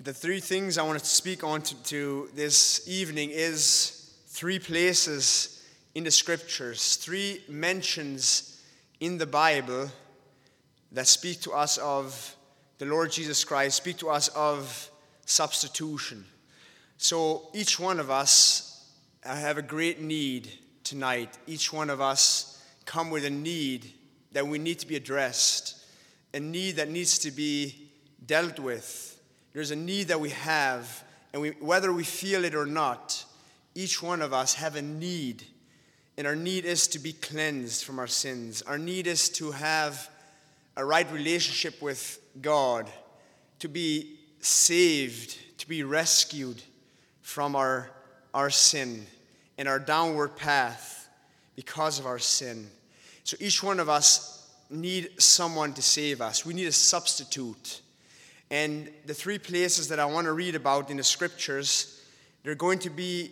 The three things I want to speak on to this evening is three places in the scriptures, three mentions in the Bible that speak to us of the Lord Jesus Christ, speak to us of substitution. So each one of us have a great need tonight. Each one of us come with a need that we need to be addressed, a need that needs to be dealt with. There's a need that we have, and whether we feel it or not, each one of us have a need. And our need is to be cleansed from our sins. Our need is to have a right relationship with God, to be saved, to be rescued from our sin and our downward path because of our sin. So each one of us need someone to save us. We need a substitute. And the three places that I want to read about in the scriptures, they're going to be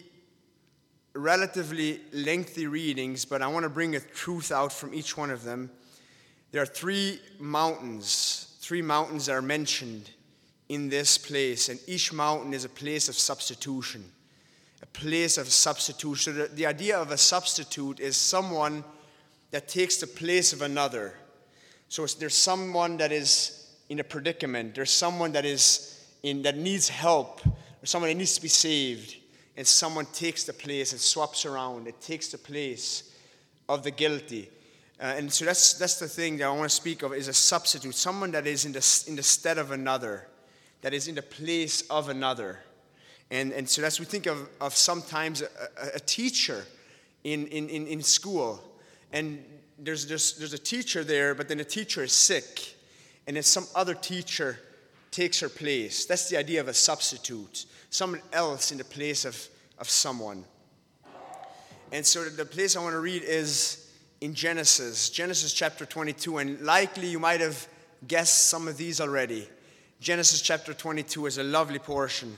relatively lengthy readings, but I want to bring a truth out from each one of them. There are three mountains that are mentioned in this place, and each mountain is a place of substitution. A place of substitution. So the idea of a substitute is someone that takes the place of another. So there's someone that is in a predicament. There's someone that needs help, or someone that needs to be saved, and someone takes the place and swaps around. It takes the place of the guilty. And so that's the thing that I want to speak of, is a substitute, someone that is in the stead of another, that is in the place of another. And so that's, we think of sometimes a teacher in school, and there's a teacher there, but then the teacher is sick, and then some other teacher takes her place. That's the idea of a substitute, someone else in the place of someone. And so the place I want to read is in Genesis chapter 22, and likely you might have guessed some of these already. Genesis chapter 22 is a lovely portion.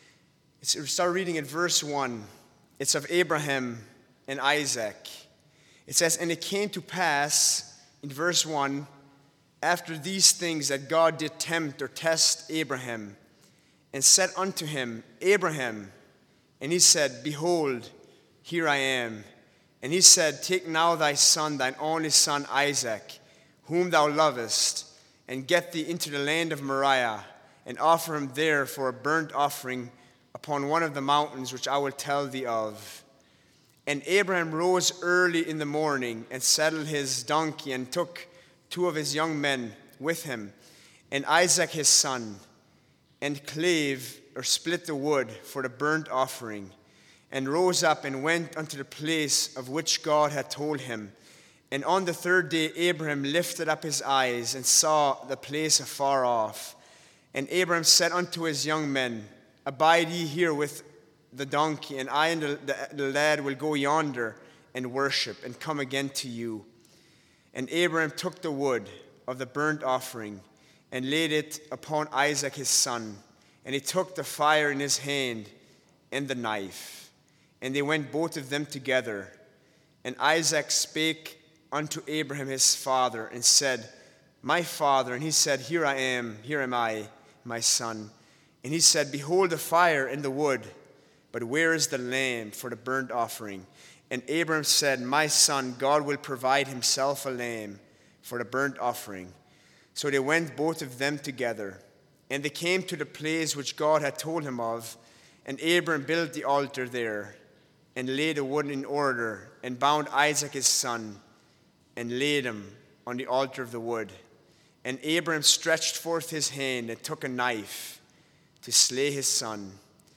We start reading at verse 1. It's of Abraham and Isaac. It says, "And it came to pass," in verse 1, "after these things that God did tempt or test Abraham, and said unto him, Abraham. And he said, Behold, here I am. And he said, Take now thy son, thine only son Isaac, whom thou lovest, and get thee into the land of Moriah, and offer him there for a burnt offering upon one of the mountains which I will tell thee of. And Abraham rose early in the morning, and saddled his donkey, and took 2 of his young men with him, and Isaac his son, and clave or split the wood for the burnt offering, and rose up and went unto the place of which God had told him. And on the third day Abraham lifted up his eyes and saw the place afar off. And Abraham said unto his young men, Abide ye here with the donkey, and I and the lad will go yonder and worship, and come again to you. And Abraham took the wood of the burnt offering, and laid it upon Isaac his son. And he took the fire in his hand and the knife. And they went both of them together. And Isaac spake unto Abraham his father, and said, My father. And he said, here am I, my son. And he said, Behold the fire and the wood, but where is the lamb for the burnt offering? And Abraham said, My son, God will provide himself a lamb for the burnt offering. So they went both of them together. And they came to the place which God had told him of. And Abraham built the altar there, and laid the wood in order, and bound Isaac his son, and laid him on the altar of the wood. And Abraham stretched forth his hand, and took a knife to slay his son.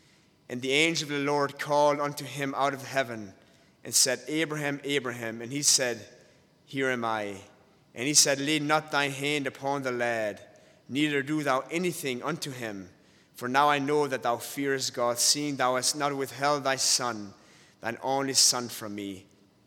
And the angel of the Lord called unto him out of heaven, and said, Abraham, Abraham. And he said, Here am I. And he said, Lay not thine hand upon the lad, neither do thou anything unto him. For now I know that thou fearest God, seeing thou hast not withheld thy son, thine only son, from me.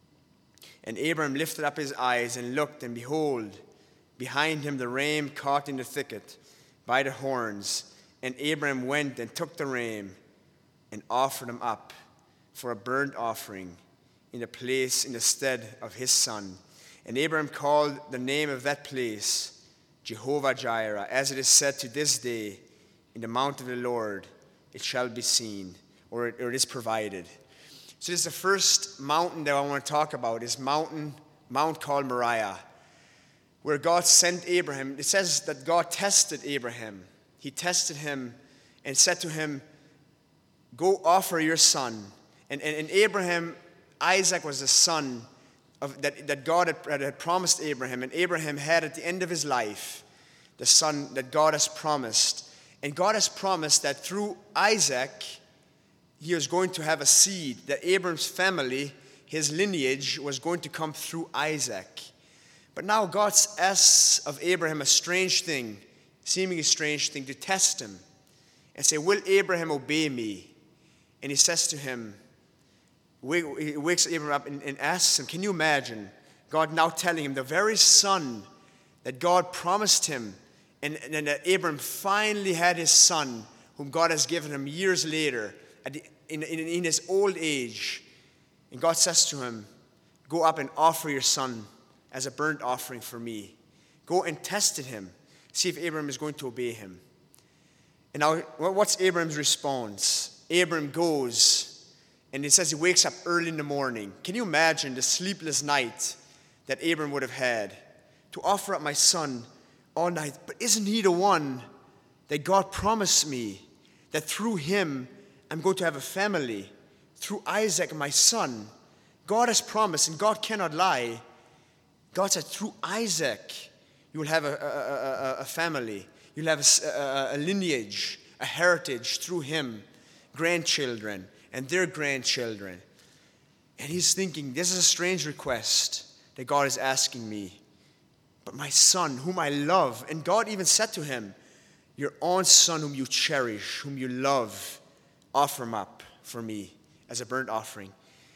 And Abraham lifted up his eyes and looked, and behold, behind him the ram caught in the thicket by the horns. And Abraham went and took the ram, and offered him up for a burnt offering in the stead of his son. And Abraham called the name of that place Jehovah Jireh, as it is said to this day, in the mount of the Lord it shall be seen, or it is provided. So this is the first mountain that I want to talk about, is Mount called Moriah, where God sent Abraham. It says that God tested Abraham. He tested him and said to him, go offer your son. And Abraham, Isaac was the son that God had promised Abraham. And Abraham had at the end of his life the son that God has promised. And God has promised that through Isaac, he was going to have a seed, that Abraham's family, his lineage, was going to come through Isaac. But now God asks of Abraham a strange thing, seemingly strange thing, to test him and say, will Abraham obey me? And he says to him, he wakes Abraham up and asks him, can you imagine God now telling him the very son that God promised him, and that Abraham finally had his son, whom God has given him years later, in his old age. And God says to him, go up and offer your son as a burnt offering for me. Go and test him. See if Abraham is going to obey him. And now, what's Abraham's response? Abraham goes, and it says he wakes up early in the morning. Can you imagine the sleepless night that Abraham would have had to offer up my son all night? But isn't he the one that God promised me, that through him I'm going to have a family, through Isaac, my son? God has promised, and God cannot lie. God said, through Isaac, you will have a family. You'll have a lineage, a heritage through him, grandchildren and their grandchildren. And he's thinking, this is a strange request that God is asking me. But my son, whom I love, and God even said to him, your own son whom you cherish, whom you love, offer him up for me as a burnt offering.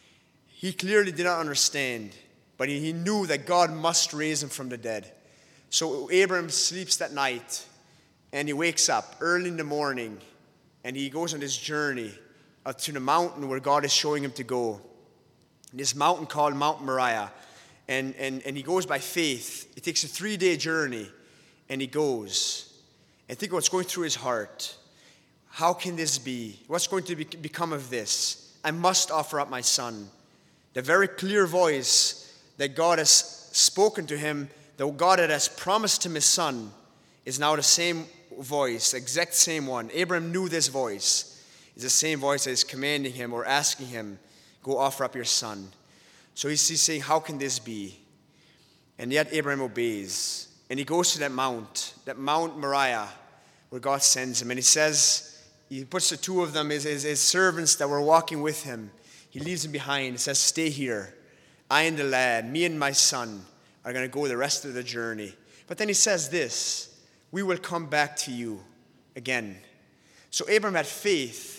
He clearly did not understand, but he knew that God must raise him from the dead. So Abraham sleeps that night, and he wakes up early in the morning, and he goes on this journey to the mountain where God is showing him to go. This mountain called Mount Moriah. And he goes by faith. It takes a 3-day journey, and he goes. And think what's going through his heart. How can this be? What's going to become of this? I must offer up my son. The very clear voice that God has spoken to him, the God that has promised him his son, is now the same voice, the exact same one. Abraham knew this voice. It's the same voice that is commanding him or asking him, go offer up your son. So he's saying, how can this be? And yet Abraham obeys. And he goes to that Mount Moriah, where God sends him. And he says, he puts the two of them, his servants that were walking with him. He leaves them behind. He says, stay here. I and the lad, me and my son, are going to go the rest of the journey. But then he says this, we will come back to you again. So Abraham had faith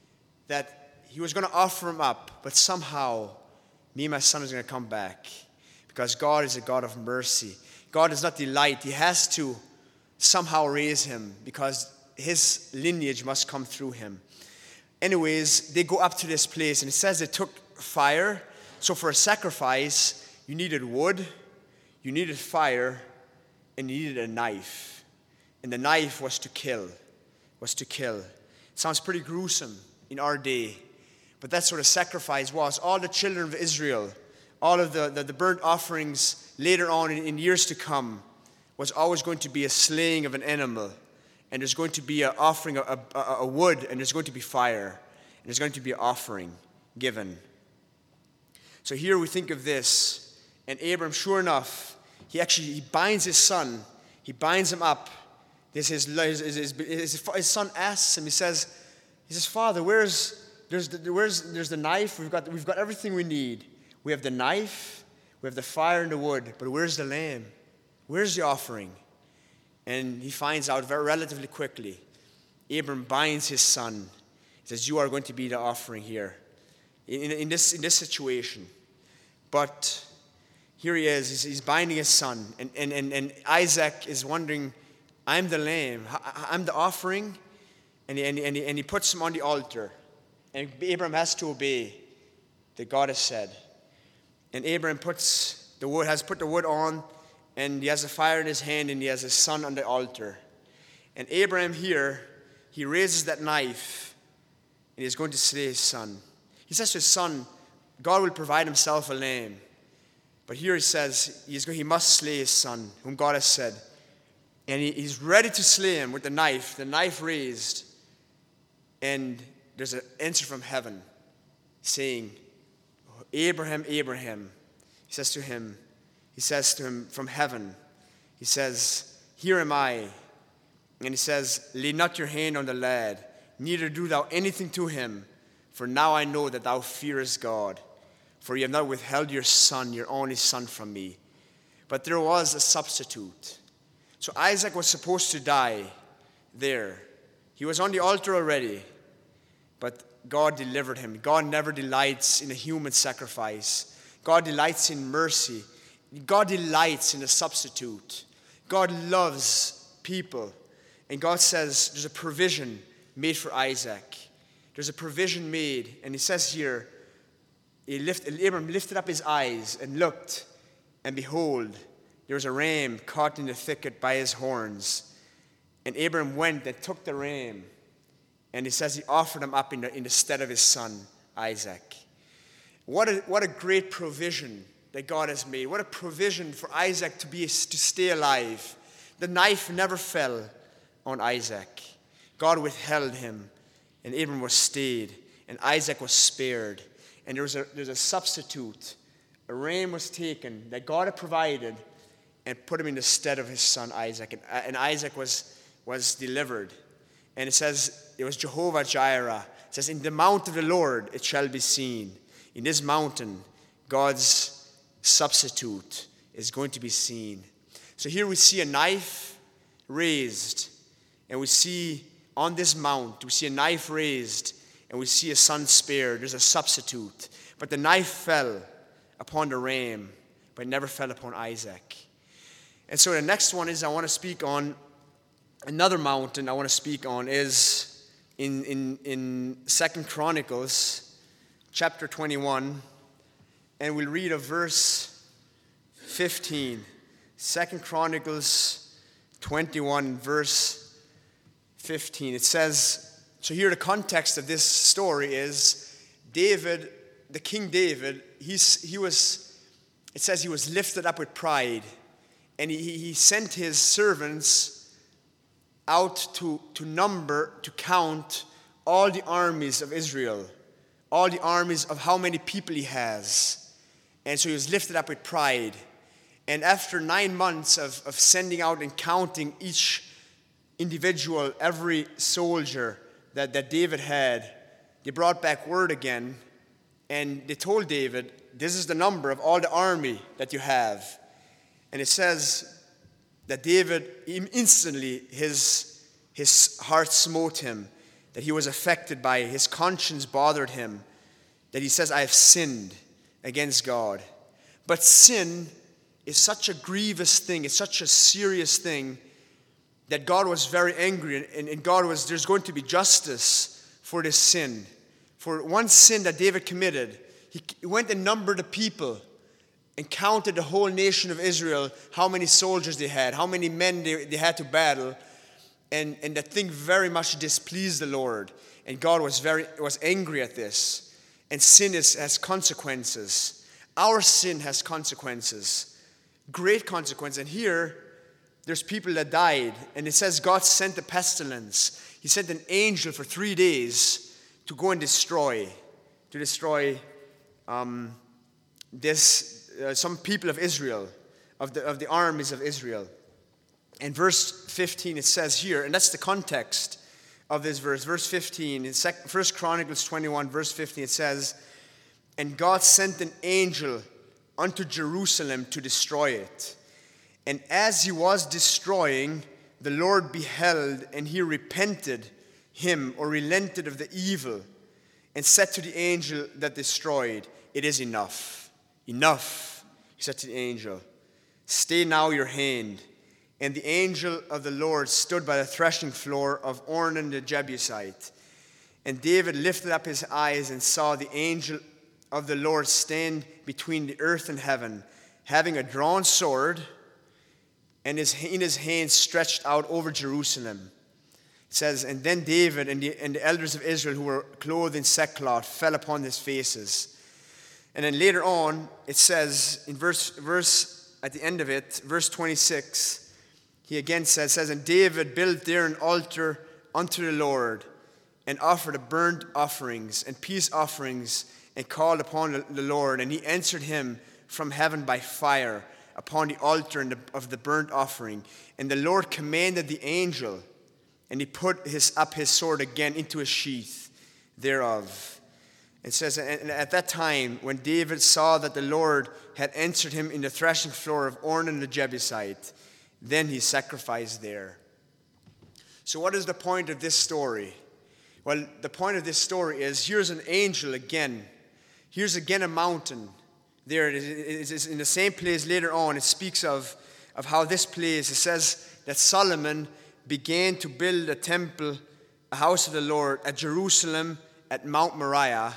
that he was going to offer him up, but somehow me and my son is going to come back, because God is a God of mercy. God does not delight. He has to somehow raise him, because his lineage must come through him. Anyways, they go up to this place, and it says they took fire. So for a sacrifice, you needed wood, you needed fire, and you needed a knife. And the knife was to kill. It sounds pretty gruesome in our day. But that's what a sacrifice was. All the children of Israel, all of the burnt offerings later on in years to come, was always going to be a slaying of an animal. And there's going to be an offering of a wood, and there's going to be fire. And there's going to be an offering given. So here we think of this. And Abram, sure enough, he binds his son. He binds him up. His son asks him, he says, Father, there's the knife. We've got everything we need. We have the knife, we have the fire and the wood, but where's the lamb? Where's the offering? And he finds out relatively quickly. Abram binds his son. He says, you are going to be the offering here in this situation. But here he is. He's binding his son. And Isaac is wondering, I'm the lamb. I'm the offering. And he puts him on the altar. And Abram has to obey that God has said. And Abram has put the wood on, and he has the fire in his hand, and he has his son on the altar. And Abraham here he raises that knife, and he's going to slay his son. He says to his son, God will provide himself a lamb. But here he says he must slay his son, whom God has said. And he's ready to slay him with the knife raised. And there's an answer from heaven saying, Abraham, Abraham. He says to him from heaven, he says, here am I. And he says, lay not your hand on the lad, neither do thou anything to him, for now I know that thou fearest God, for you have not withheld your son, your only son, from me. But there was a substitute. So Isaac was supposed to die there. He was on the altar already, but God delivered him. God never delights in a human sacrifice. God delights in mercy. God delights in a substitute. God loves people. And God says there's a provision made for Isaac. There's a provision made. And he says here, Abraham lifted up his eyes and looked, and behold, there was a ram caught in the thicket by his horns. And Abraham went and took the ram. And he says he offered him up in the stead of his son, Isaac. What a great provision that God has made. What a provision for Isaac to stay alive. The knife never fell on Isaac. God withheld him, and Abraham was stayed, and Isaac was spared. And there's a substitute. A ram was taken that God had provided and put him in the stead of his son Isaac. And Isaac was delivered. And it says, it was Jehovah Jireh. It says, in the mount of the Lord it shall be seen. In this mountain, God's substitute is going to be seen. So here we see a knife raised. And we see on this mount, we see a knife raised. And we see a son spared. There's a substitute. But the knife fell upon the ram, but it never fell upon Isaac. And so the next one is I want to speak on another mountain I want to speak on is in 2 Chronicles chapter 21, and we'll read a verse 15. 2 Chronicles 21, verse 15. It says, so here the context of this story is David, the King David, it says he was lifted up with pride, and he sent his servants out to count all the armies of Israel, all the armies of how many people he has. And so he was lifted up with pride. And after 9 months of sending out and counting each individual, every soldier that David had, they brought back word again, and they told David, this is the number of all the army that you have. And it says that David, instantly, his heart smote him, that he was affected by it. His conscience bothered him, that he says, I have sinned against God. But sin is such a grievous thing, it's such a serious thing, that God was very angry, and there's going to be justice for this sin. For one sin that David committed, he went and numbered the people and counted the whole nation of Israel, how many soldiers they had, how many men they had to battle, and that thing very much displeased the Lord. And God was angry at this. And sin has consequences. Our sin has consequences, great consequences. And here, there's people that died, and it says God sent a pestilence. He sent an angel for 3 days to go and destroy some people of Israel, of the armies of Israel. In verse 15 it says here, and that's the context of this verse. Verse 15, in 1 Chronicles 21, verse 15, it says, and God sent an angel unto Jerusalem to destroy it. And as he was destroying, the Lord beheld, and he relented of the evil, and said to the angel that destroyed, it is enough. Enough, he said to the angel. Stay now your hand. And the angel of the Lord stood by the threshing floor of Ornan the Jebusite. And David lifted up his eyes and saw the angel of the Lord stand between the earth and heaven, having a drawn sword, and in his hand stretched out over Jerusalem. It says, and then David and the elders of Israel who were clothed in sackcloth fell upon his faces. And then later on, it says in verse at the end of it, verse 26, he again says, and David built there an altar unto the Lord, and offered burnt offerings and peace offerings, and called upon the Lord. And he answered him from heaven by fire upon the altar of the burnt offering. And the Lord commanded the angel, and he put up his sword again into a sheath thereof. It says, and at that time, when David saw that the Lord had answered him in the threshing floor of Ornan the Jebusite, then he sacrificed there. So what is the point of this story? Well, the point of this story is, here's an angel again. Here's again a mountain. There it is in the same place later on. It speaks of how this place, it says that Solomon began to build a temple, a house of the Lord at Jerusalem at Mount Moriah,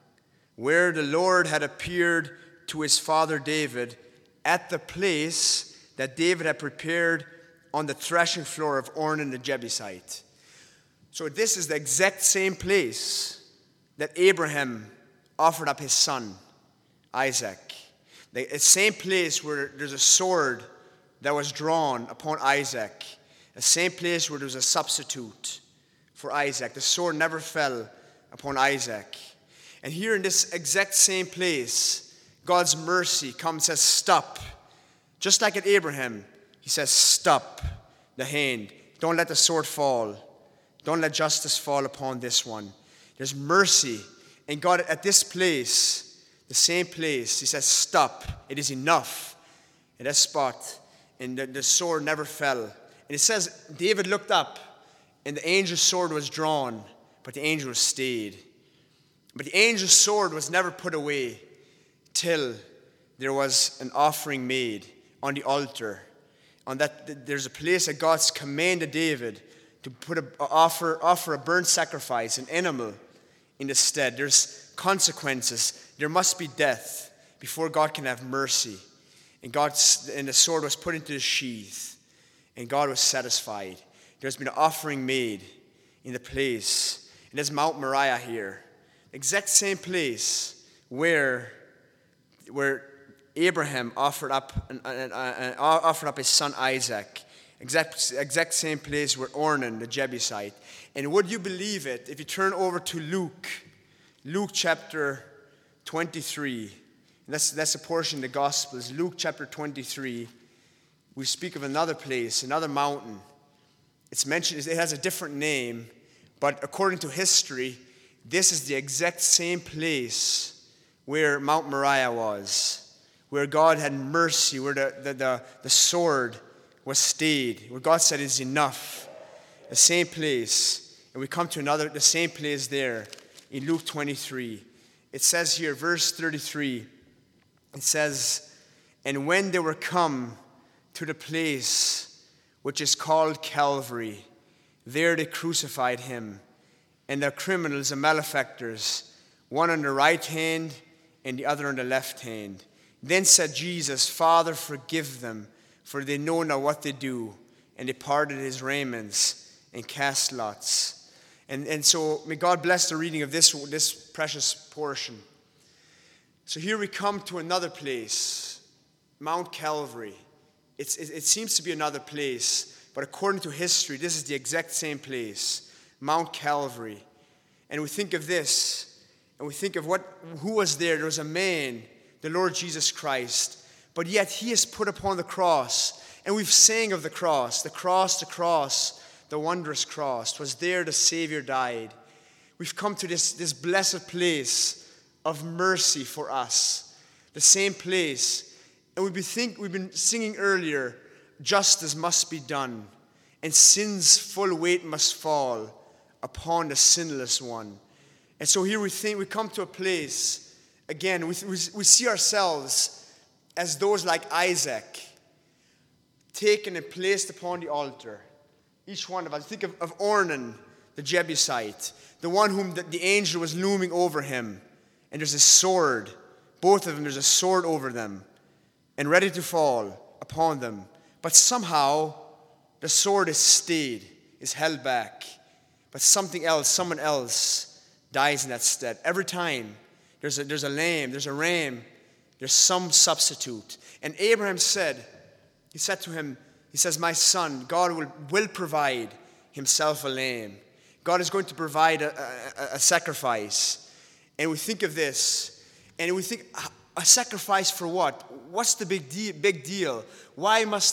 where the Lord had appeared to his father David at the place that David had prepared on the threshing floor of Ornan the Jebusite. So this is the exact same place that Abraham offered up his son, Isaac. The same place where there's a sword that was drawn upon Isaac. The same place where there was a substitute for Isaac. The sword never fell upon Isaac. And here in this exact same place, God's mercy comes and says, stop. Just like at Abraham, he says, stop the hand. Don't let the sword fall. Don't let justice fall upon this one. There's mercy. And God, at this place, the same place, he says, stop. It is enough. At that spot, and the sword never fell. And it says, David looked up, and the angel's sword was drawn, but the angel stayed. But the angel's sword was never put away till there was an offering made on the altar. On that, there's a place that God's commanded David to offer a burnt sacrifice, an animal, in the stead. There's consequences. There must be death before God can have mercy. And the sword was put into the sheath, and God was satisfied. There's been an offering made in the place. And there's Mount Moriah here. Exact same place where Abraham offered up his son Isaac. Exact same place where Ornan the Jebusite. And would you believe it, if you turn over to Luke chapter 23, and that's a portion of the Gospels, Luke chapter 23, we speak of another place, another mountain. It's mentioned, it has a different name, but according to history, this is the exact same place where Mount Moriah was, where God had mercy, where the sword was stayed, where God said it's enough. The same place. And we come to the same place there in Luke 23. It says here, verse 33, it says, and when they were come to the place which is called Calvary, there they crucified him, and the criminals and malefactors, one on the right hand and the other on the left hand. Then said Jesus, Father, forgive them, for they know not what they do. And they parted his raiments and cast lots. And so may God bless the reading of this precious portion. So here we come to another place, Mount Calvary. It seems to be another place, but according to history, this is the exact same place, Mount Calvary. And we think of this, and we think of who was there. There was a man, the Lord Jesus Christ, but yet he is put upon the cross. And we've sang of the cross, the wondrous cross. Was there the Savior died. We've come to this blessed place of mercy for us. The same place. And we've been singing earlier, justice must be done, and sin's full weight must fall upon the sinless one. And so here we come to a place, again, we see ourselves as those like Isaac, taken and placed upon the altar. Each one of us. Think of Ornan, the Jebusite, the one whom the angel was looming over him. And there's a sword. Both of them, there's a sword over them and ready to fall upon them. But somehow the sword is stayed, is held back. but something else, someone else dies in that stead. Every time there's a lamb, there's a ram, there's some substitute. And Abraham said, he said to him, he says, my son, God will provide himself a lamb. God is going to provide a sacrifice. And we think of this, and we think, a sacrifice for what? What's the big deal? Why must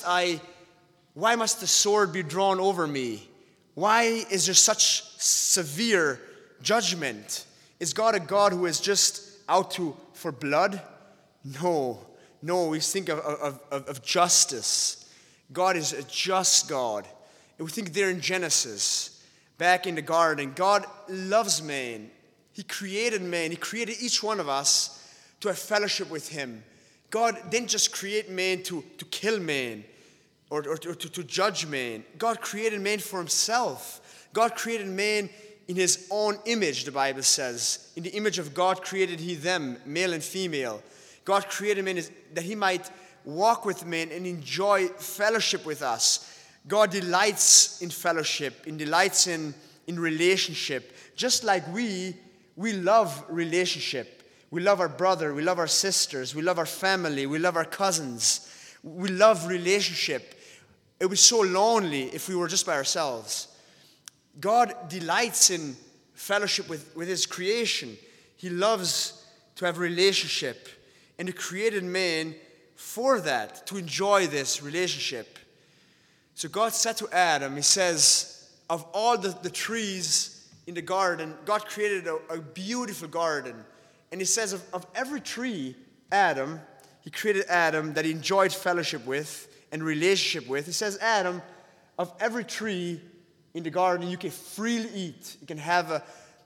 the sword be drawn over me? Why is there such severe judgment? Is God a God who is just out for blood? No, we think of justice. God is a just God. And we think there in Genesis, back in the garden, God loves man. He created man. He created each one of us to have fellowship with him. God didn't just create man to kill man or to judge man. God created man for himself. God created man in his own image, the Bible says. In the image of God created he them, male and female. God created man that he might walk with man and enjoy fellowship with us. God delights in fellowship, and delights in relationship. Just like we love relationship. We love our brother, we love our sisters, we love our family, we love our cousins. We love relationship. It was so lonely if we were just by ourselves. God delights in fellowship with his creation. He loves to have relationship. And he created man for that, to enjoy this relationship. So God said to Adam, he says, of all the trees in the garden, God created a beautiful garden. And he says of every tree, he created Adam that he enjoyed fellowship with and relationship with. He says, Adam, of every tree in the garden you can freely eat. You can have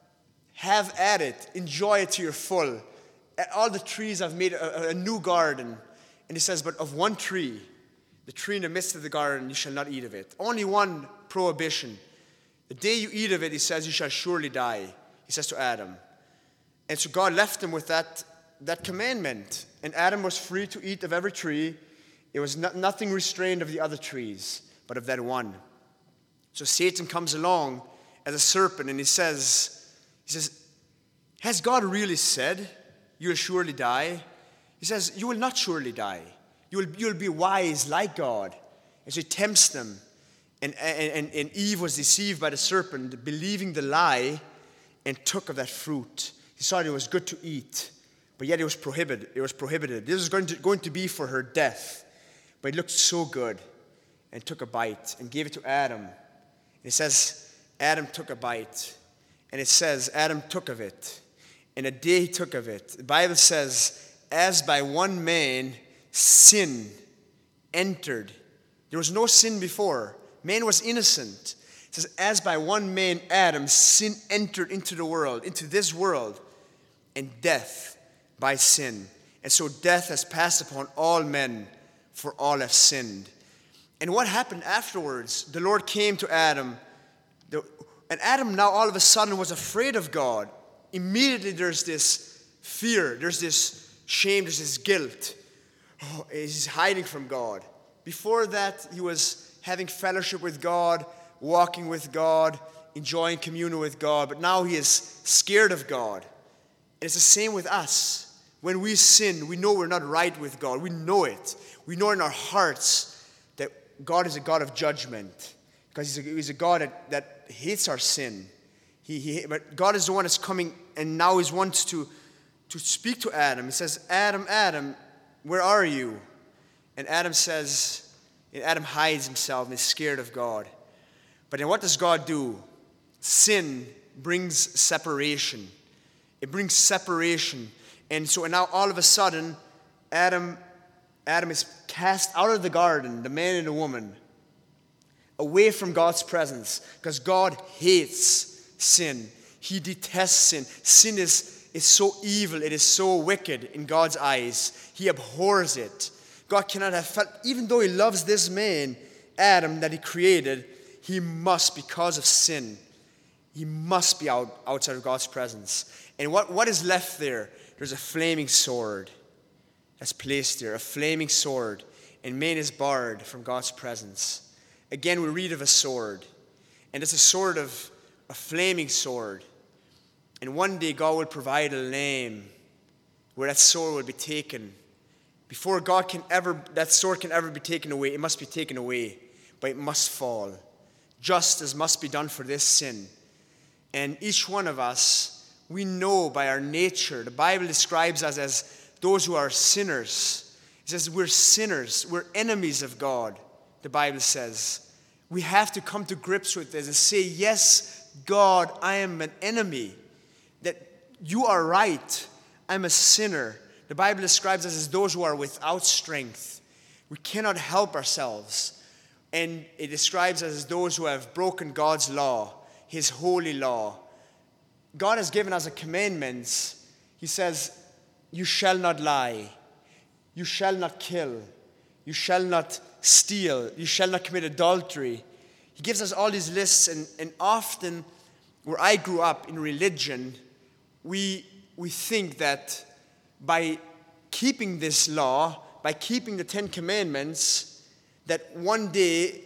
at it, enjoy it to your full. All the trees I've made a new garden. And he says, but of one tree, the tree in the midst of the garden, you shall not eat of it. Only one prohibition. The day you eat of it, he says, you shall surely die. He says to Adam. And so God left him with that commandment. And Adam was free to eat of every tree. It was nothing restrained of the other trees, but of that one. So Satan comes along as a serpent, and he says, has God really said, you will surely die? He says, you will not surely die. You'll be wise like God. And so he tempts them. And Eve was deceived by the serpent, believing the lie, and took of that fruit. He thought it was good to eat, but yet it was prohibited. This was going to be for her death. But it looked so good, and took a bite and gave it to Adam. And it says, Adam took a bite. And it says, Adam took of it. And a day he took of it. The Bible says, as by one man sin entered. There was no sin before. Man was innocent. It says, as by one man, Adam, sin entered into the world, into this world, and death by sin. And so death has passed upon all men, for all have sinned. And what happened afterwards? The Lord came to Adam, and Adam now all of a sudden was afraid of God. Immediately there's this fear, there's this shame, there's this guilt. Oh, he's hiding from God. Before that, he was having fellowship with God, walking with God, enjoying communion with God. But now he is scared of God. And it's the same with us. When we sin, we know we're not right with God. We know it. We know in our hearts that God is a God of judgment. Because he's a God that hates our sin. But God is the one that's coming, and now he wants to speak to Adam. He says, Adam, Adam, where are you? And Adam hides himself and is scared of God. But then what does God do? Sin brings separation. It brings separation. And so now all of a sudden, Adam is cast out of the garden, the man and the woman, away from God's presence, because God hates sin. He detests sin. Sin is so evil. It is so wicked in God's eyes. He abhors it. God cannot have felt, even though he loves this man, Adam, that he created, he must, because of sin, he must be outside of God's presence. And what is left there? There's a flaming sword that's placed there, a flaming sword, and man is barred from God's presence. Again, we read of a sword, and it's a sword of a flaming sword. And one day God will provide a lamb where that sword will be taken. Before that sword can ever be taken away, it must be taken away, but it must fall. Justice must be done for this sin. And each one of us, we know by our nature, the Bible describes us as those who are sinners. It says we're sinners, we're enemies of God, the Bible says. We have to come to grips with this and say, yes, God, I am an enemy. That you are right, I'm a sinner. The Bible describes us as those who are without strength. We cannot help ourselves. And it describes us as those who have broken God's law, His holy law. God has given us a commandment. He says, you shall not lie. You shall not kill. You shall not steal. You shall not commit adultery. He gives us all these lists, and often where I grew up in religion, we think that by keeping this law, by keeping the 10 Commandments, that one day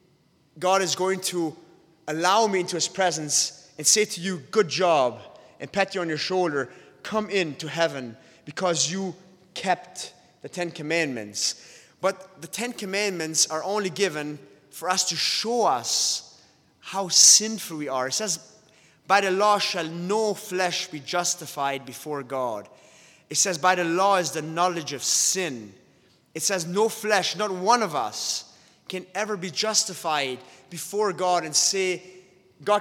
God is going to allow me into His presence and say to you, good job, and pat you on your shoulder, come into heaven because you kept the 10 Commandments. But the 10 Commandments are only given for us to show us how sinful we are. It says, by the law shall no flesh be justified before God. It says, by the law is the knowledge of sin. It says, no flesh, not one of us, can ever be justified before God and say, God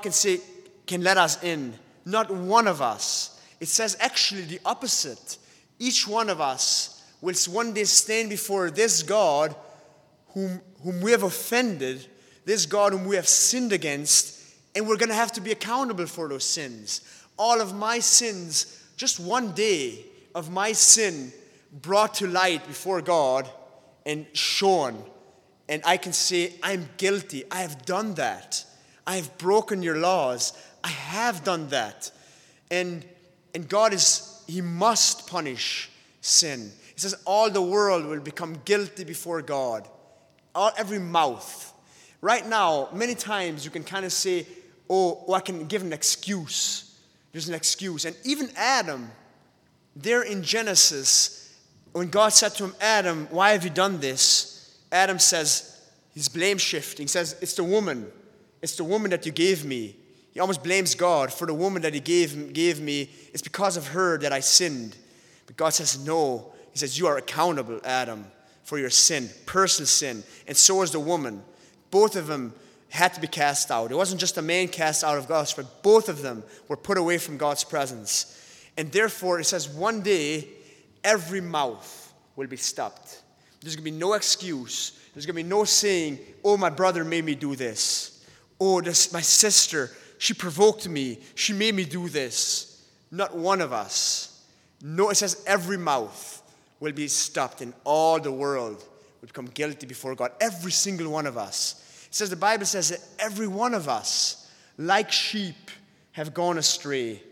can let us in. Not one of us. It says actually the opposite. Each one of us will one day stand before this God whom we have offended, this God whom we have sinned against, and we're going to have to be accountable for those sins. All of my sins, just one day of my sin brought to light before God and shown. And I can say, I'm guilty. I have done that. I have broken your laws. I have done that. And God He must punish sin. He says all the world will become guilty before God. Every mouth. Right now, many times you can kind of say, I can give an excuse. There's an excuse. And even Adam, there in Genesis, when God said to him, Adam, why have you done this? Adam says, he's blame shifting. He says, it's the woman. It's the woman that you gave me. He almost blames God for the woman that He gave me. It's because of her that I sinned. But God says, no. He says, you are accountable, Adam, for your sin, personal sin. And so is the woman. Both of them had to be cast out. It wasn't just a man cast out of God's presence. Both of them were put away from God's presence. And therefore, it says one day, every mouth will be stopped. There's going to be no excuse. There's going to be no saying, oh, my brother made me do this. Oh, my sister, she provoked me. She made me do this. Not one of us. No, it says every mouth will be stopped and all the world will become guilty before God. Every single one of us. It says, the Bible says that every one of us, like sheep, have gone astray.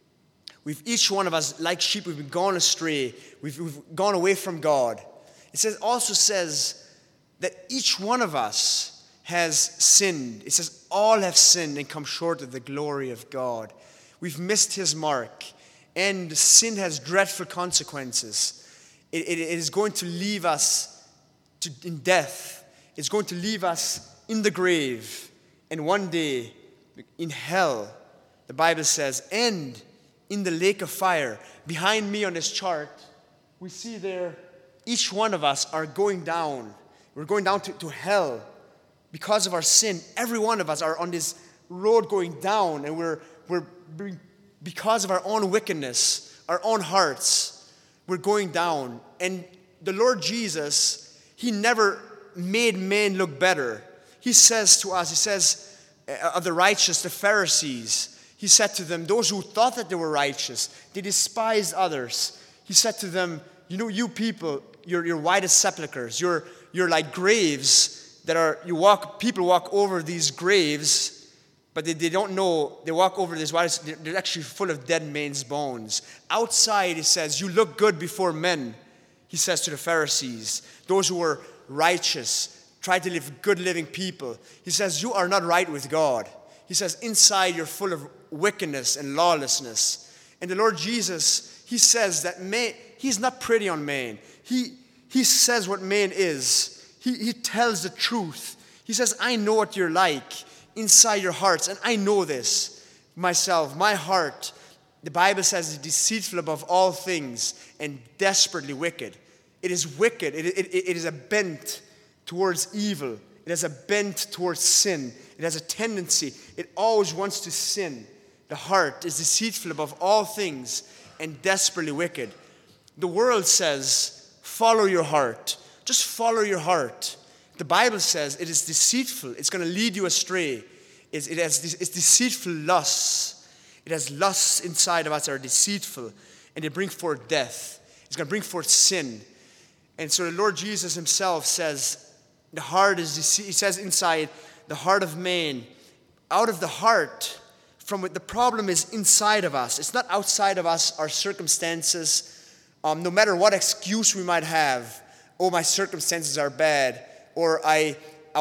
Each one of us, like sheep, we've gone astray. We've gone away from God. It also says that each one of us has sinned. It says all have sinned and come short of the glory of God. We've missed His mark. And sin has dreadful consequences. It is going to leave us in death. It's going to leave us in the grave, and one day in hell, the Bible says, and in the lake of fire. Behind me on this chart, we see there, each one of us are going down. We're going down to hell because of our sin. Every one of us are on this road going down, and we're because of our own wickedness, our own hearts, we're going down. And the Lord Jesus, He never made man look better. He says to us, He says, of the righteous, the Pharisees, He said to them, those who thought that they were righteous, they despised others. He said to them, you people, you're white as sepulchres. You're like graves that are, people walk over these graves, but they don't know, they walk over this white, they're actually full of dead men's bones. Outside, He says, you look good before men, He says to the Pharisees, those who were righteous, try to live good living people. He says, you are not right with God. He says, inside you're full of wickedness and lawlessness. And the Lord Jesus, he says that he's not pretty on man. He says what man is. He tells the truth. He says, I know what you're like inside your hearts, and I know this myself. My heart, the Bible says, is deceitful above all things and desperately wicked. It is wicked. It is a bent towards evil. It has a bent towards sin. It has a tendency. It always wants to sin. The heart is deceitful above all things and desperately wicked. The world says, follow your heart. Just follow your heart. The Bible says it is deceitful. It's going to lead you astray. It's deceitful lusts. It has lusts inside of us that are deceitful, and they bring forth death. It's going to bring forth sin. And so the Lord Jesus himself says, the heart is deceitful. He says inside the heart of man, out of the heart, the problem is inside of us. It's not outside of us, our circumstances. No matter what excuse we might have, oh, my circumstances are bad, or I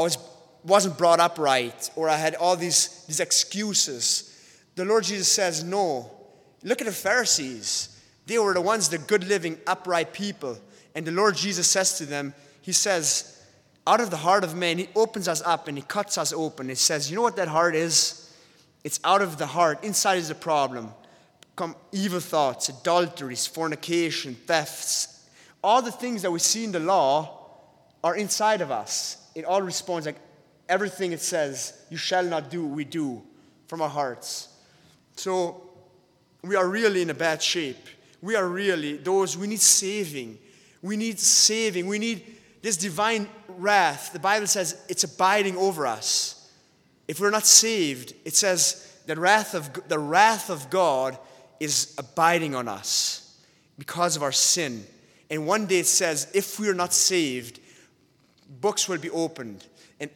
wasn't brought up right, or I had all these excuses. The Lord Jesus says, no. Look at the Pharisees. They were the ones, the good living, upright people. And the Lord Jesus says to them, he says, out of the heart of man, he opens us up and he cuts us open. He says, you know what that heart is? It's out of the heart. Inside is the problem. Come evil thoughts, adulteries, fornication, thefts. All the things that we see in the law are inside of us. It all responds like everything it says, you shall not do, we do from our hearts. So we are really in a bad shape. We are really those, we need saving. We need saving. We need this divine wrath. The Bible says it's abiding over us. If we're not saved, it says the wrath of God is abiding on us because of our sin. And one day it says, if we are not saved, books will be opened, and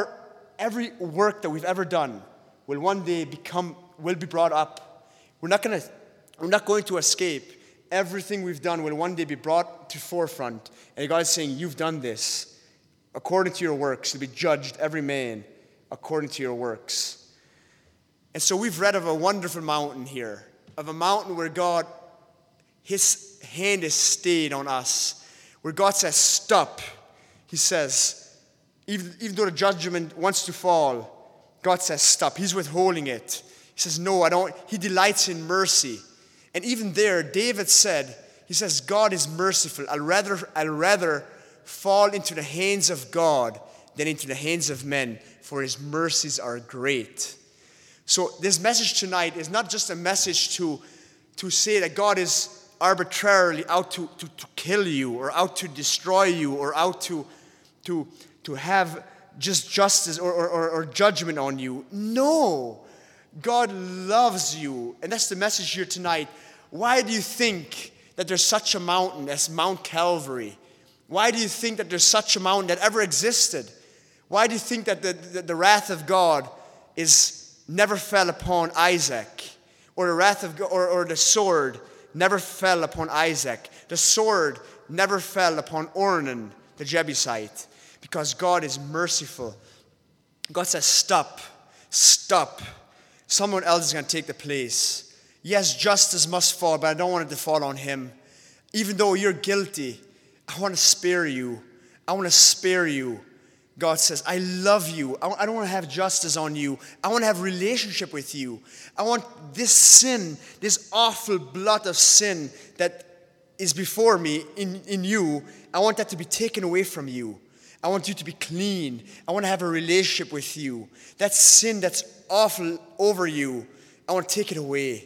every work that we've ever done will one day will be brought up. We're not going to escape. Everything we've done will one day be brought to forefront. And God is saying, you've done this. According to your works, you'll be judged, every man, according to your works. And so we've read of a wonderful mountain here, of a mountain where God, his hand is stayed on us, where God says, stop. He says, even though the judgment wants to fall, God says, stop. He's withholding it. He says, no, I don't. He delights in mercy. And even there, David said, he says, God is merciful. I'd rather fall into the hands of God than into the hands of men, for his mercies are great. So this message tonight is not just a message to say that God is arbitrarily out to kill you, or out to destroy you, or out to have just justice or judgment on you. No. God loves you. And that's the message here tonight. Why do you think that there's such a mountain as Mount Calvary? Why do you think that there's such a mountain that ever existed? Why do you think that the wrath of God never fell upon Isaac? Or the wrath of God, or the sword never fell upon Isaac? The sword never fell upon Ornan, the Jebusite. Because God is merciful. God says, stop. Stop. Someone else is going to take the place. Yes, justice must fall, but I don't want it to fall on him. Even though you're guilty, I want to spare you. I want to spare you. God says, I love you. I don't want to have justice on you. I want to have relationship with you. I want this sin, this awful blot of sin that is before me in you, I want that to be taken away from you. I want you to be clean. I want to have a relationship with you. That sin that's awful over you, I want to take it away.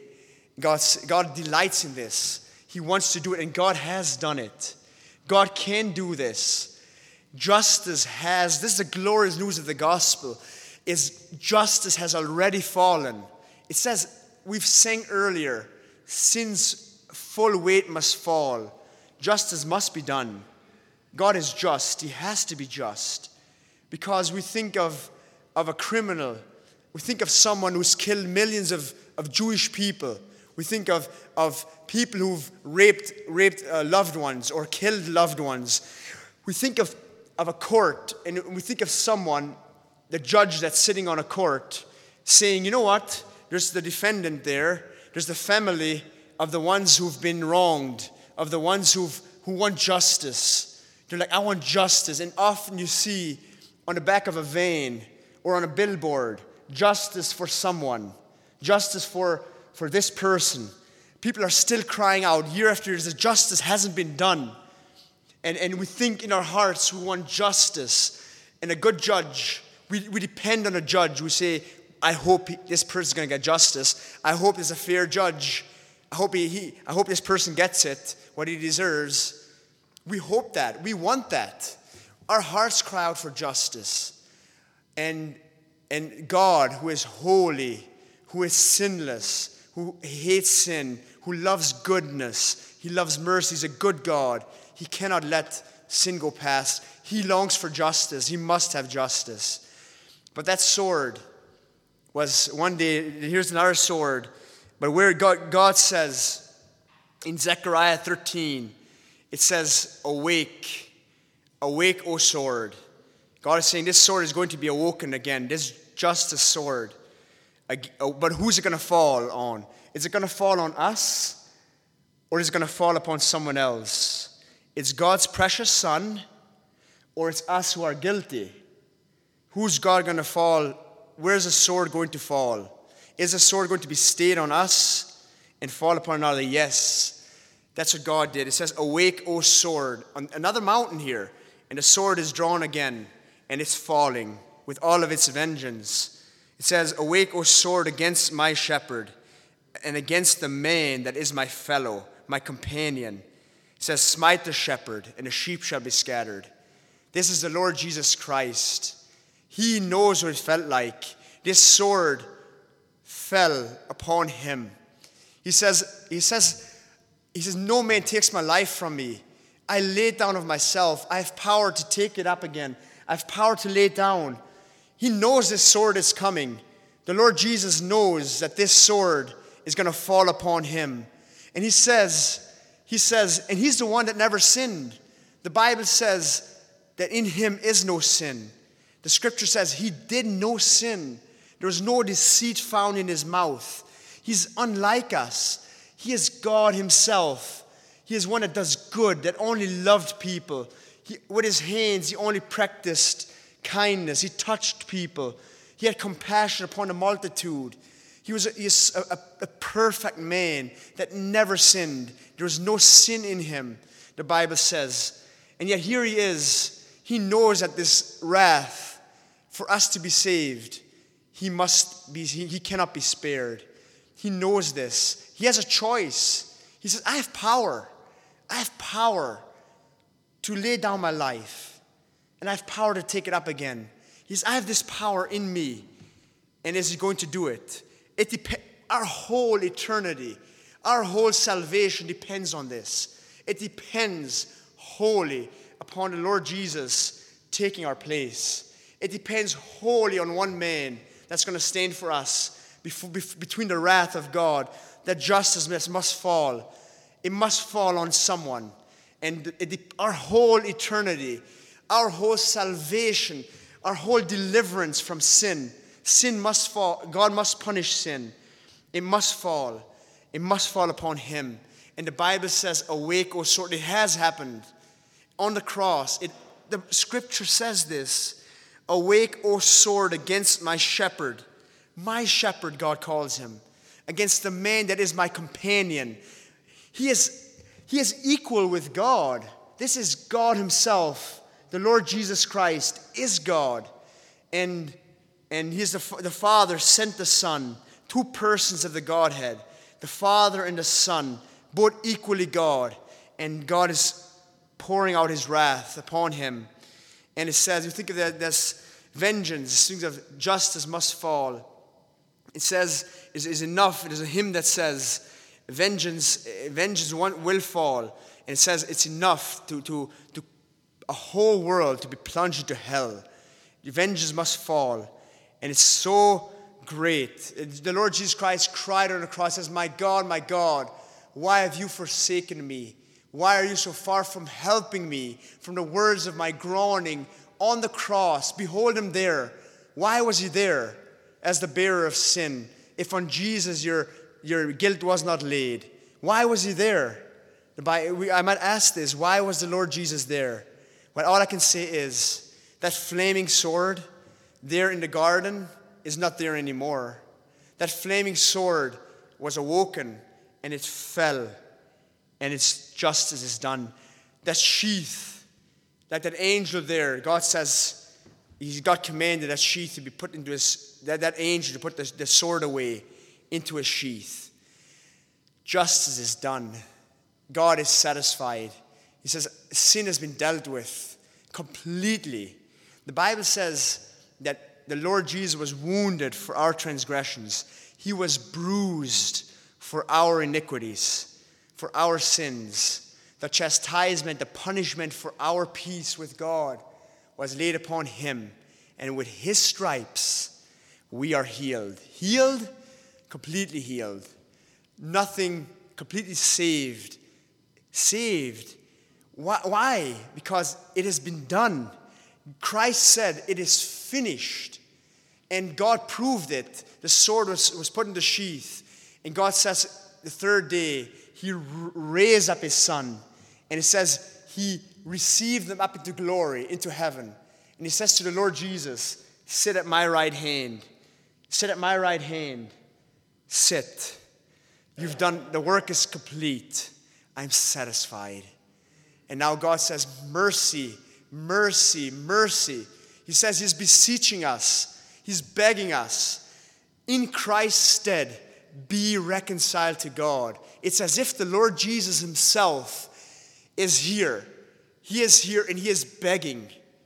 God delights in this. He wants to do it, and God has done it. God can do this. This is the glorious news of the gospel, is justice has already fallen. It says, we've sang earlier, sin's full weight must fall. Justice must be done. God is just. He has to be just. Because we think of a criminal. We think of someone who's killed millions of Jewish people. We think of people who've raped loved ones or killed loved ones. We think of a court, and we think of someone, the judge that's sitting on a court, saying, you know what? There's the defendant there. There's the family of the ones who've been wronged, of the ones who want justice. They're like, I want justice. And often you see on the back of a van or on a billboard, justice for someone, justice for this person. People are still crying out year after year that justice hasn't been done. And we think in our hearts we want justice. And a good judge, we depend on a judge. We say, I hope this person's going to get justice. I hope there's a fair judge. I hope this person gets it, what he deserves. We hope that. We want that. Our hearts cry out for justice. And God, who is holy, who is sinless, who hates sin, who loves goodness, he loves mercy, he's a good God. He cannot let sin go past. He longs for justice. He must have justice. But that sword was one day, here's another sword, but where God says in Zechariah 13, it says, awake, awake, O sword. God is saying this sword is going to be awoken again, this justice sword. But who's it going to fall on? Is it going to fall on us, or is it going to fall upon someone else? It's God's precious Son, or it's us who are guilty. Who's God going to fall? Where's the sword going to fall? Is the sword going to be stayed on us and fall upon another? Yes. That's what God did. It says, awake, O sword. On another mountain here. And the sword is drawn again. And it's falling with all of its vengeance. It says, awake, O sword, against my shepherd. And against the man that is my fellow, my companion. It says, smite the shepherd, and the sheep shall be scattered. This is the Lord Jesus Christ. He knows what it felt like. This sword fell upon him. He says, no man takes my life from me. I lay it down of myself. I have power to take it up again. I have power to lay it down. He knows this sword is coming. The Lord Jesus knows that this sword is going to fall upon him. And he says, and he's the one that never sinned. The Bible says that in him is no sin. The scripture says he did no sin. There was no deceit found in his mouth. He's unlike us. He is God himself. He is one that does good, that only loved people. With his hands, he only practiced kindness. He touched people. He had compassion upon the multitude. He is a perfect man that never sinned. There was no sin in him, the Bible says. And yet here he is. He knows that this wrath, for us to be saved, he cannot be spared. He knows this. He has a choice. He says, I have power. I have power to lay down my life. And I have power to take it up again. He says, I have this power in me. And is he going to do it? Our whole eternity, our whole salvation depends on this. It depends wholly upon the Lord Jesus taking our place. It depends wholly on one man that's going to stand for us between the wrath of God. That justice must fall. It must fall on someone. And our whole eternity, our whole salvation, our whole deliverance from sin must fall. God must punish sin. It must fall. It must fall upon him. And the Bible says, awake, O sword. It has happened on the cross. The scripture says this. Awake, O sword, against my shepherd. My shepherd, God calls him. Against the man that is my companion. He is equal with God. This is God himself. The Lord Jesus Christ is God. And he's the Father sent the Son. Two persons of the Godhead. The Father and the Son. Both equally God. And God is pouring out his wrath upon him. And it says, you think of that, this vengeance, things of justice must fall. It says, is enough. There's a hymn that says, vengeance will fall. And it says it's enough to a whole world to be plunged into hell. Vengeance must fall. And it's so great. The Lord Jesus Christ cried on the cross, says, my God, why have you forsaken me? Why are you so far from helping me? From the words of my groaning on the cross. Behold him there. Why was he there? as the bearer of sin if on Jesus your guilt was not laid? Why was he there? I might ask this, why was the Lord Jesus there? Well, all I can say is that flaming sword there in the garden is not there anymore. That flaming sword was awoken and it fell, and its justice is done. That sheath, like that angel there, God says, God commanded that sheath to be put into that angel to put the sword away into a sheath. Justice is done. God is satisfied. He says sin has been dealt with completely. The Bible says that the Lord Jesus was wounded for our transgressions. He was bruised for our iniquities, for our sins. The chastisement, the punishment for our peace with God was laid upon him. And with his stripes, we are healed. Healed, completely healed. Nothing, completely saved. Saved. Why? Because it has been done. Christ said, it is finished. And God proved it. The sword was put in the sheath. And God says the third day, he raised up his son. And it says he received them up into glory, into heaven. And he says to the Lord Jesus, sit at my right hand. Sit at my right hand. Sit. You've done, the work is complete. I'm satisfied. And now God says, mercy, mercy, mercy. He says he's beseeching us. He's begging us. In Christ's stead, be reconciled to God. It's as if the Lord Jesus himself is here. He is here and he is begging.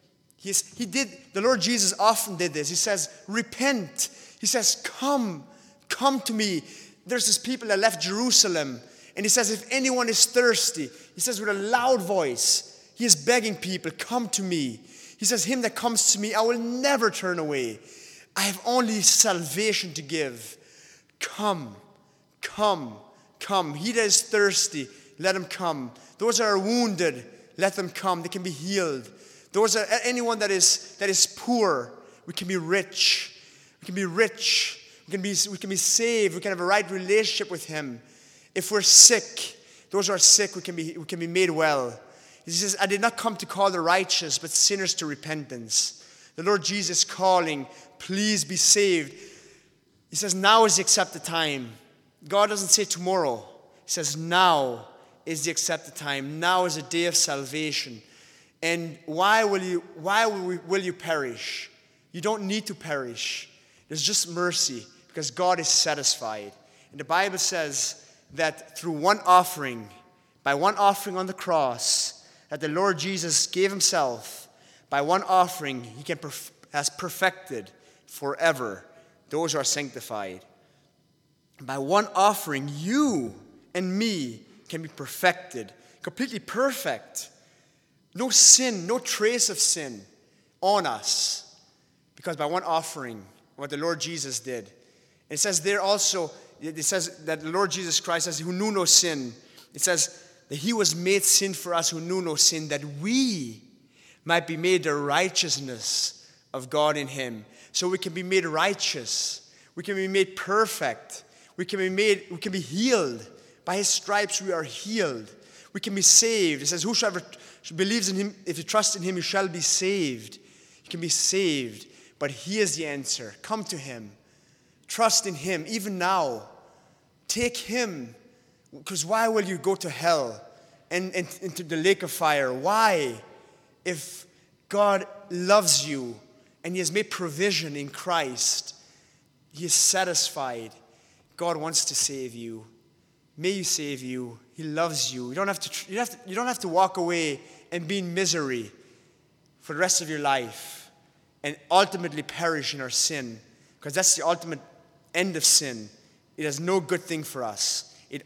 The Lord Jesus often did this. He says, repent. He says, come to me. There's this people that left Jerusalem. And he says, if anyone is thirsty, he says with a loud voice, he is begging people, come to me. He says, him that comes to me, I will never turn away. I have only salvation to give. Come, come, come. He that is thirsty, let him come. Those that are wounded, let them come. They can be healed. Those are anyone that is poor, we can be rich. We can be rich. We can be saved. We can have a right relationship with him. If we're sick, those who are sick, we can be made well. He says, I did not come to call the righteous, but sinners to repentance. The Lord Jesus calling, please be saved. He says, now is the accepted time. God doesn't say tomorrow. He says, now is the accepted time. Now is the day of salvation. And why will you perish? You don't need to perish. There's just mercy because God is satisfied. And the Bible says that through one offering, by one offering on the cross, that the Lord Jesus gave himself, by one offering, he has perfected forever those who are sanctified. By one offering, you and me can be perfected, completely perfect. No sin, no trace of sin on us. Because by one offering, what the Lord Jesus did. And it says there also, it says that the Lord Jesus Christ says, who knew no sin. It says that he was made sin for us who knew no sin, that we might be made the righteousness of God in him. So we can be made righteous. We can be made perfect. We can be healed. By his stripes we are healed. We can be saved. It says, whosoever believes in him, if you trust in him, you shall be saved. You can be saved. But he is the answer. Come to him. Trust in him, even now. Take him. Because why will you go to hell and into the lake of fire? Why? If God loves you and he has made provision in Christ, he is satisfied. God wants to save you. May you save you. He loves you. You don't have to walk away and be in misery for the rest of your life and ultimately perish in our sin, because that's the ultimate end of sin. It has no good thing for us. It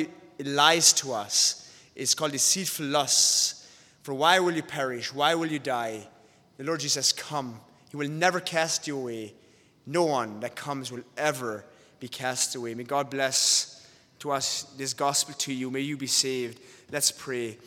lies to us. It's called deceitful lusts. For why will you perish? Why will you die? The Lord Jesus says, come. He will never cast you away. No one that comes will ever be cast away. May God bless to us this gospel to you. May you be saved. Let's pray.